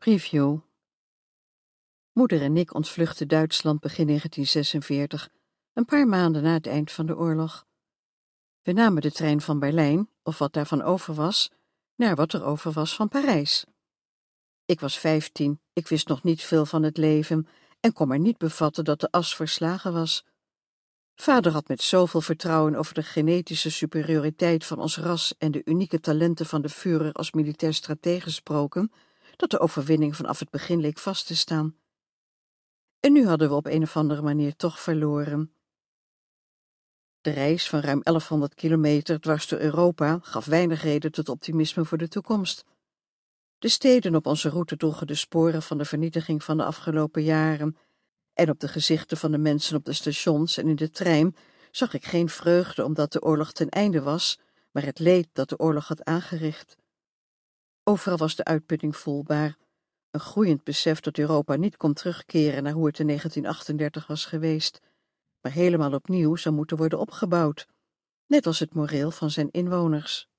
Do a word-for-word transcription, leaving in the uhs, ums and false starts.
Preview. Moeder en ik ontvluchtten Duitsland begin negentien zesenveertig, een paar maanden na het eind van de oorlog. We namen de trein van Berlijn, of wat daarvan over was, naar wat er over was van Parijs. Ik was vijftien, ik wist nog niet veel van het leven en kon maar niet bevatten dat de as verslagen was. Vader had met zoveel vertrouwen over de genetische superioriteit van ons ras en de unieke talenten van de Führer als militair stratege gesproken, dat de overwinning vanaf het begin leek vast te staan. En nu hadden we op een of andere manier toch verloren. De reis van ruim elfhonderd kilometer dwars door Europa gaf weinig reden tot optimisme voor de toekomst. De steden op onze route droegen de sporen van de vernietiging van de afgelopen jaren, en op de gezichten van de mensen op de stations en in de trein zag ik geen vreugde omdat de oorlog ten einde was, maar het leed dat de oorlog had aangericht. Overal was de uitputting voelbaar, een groeiend besef dat Europa niet kon terugkeren naar hoe het in negentien achtendertig was geweest, maar helemaal opnieuw zou moeten worden opgebouwd, net als het moreel van zijn inwoners.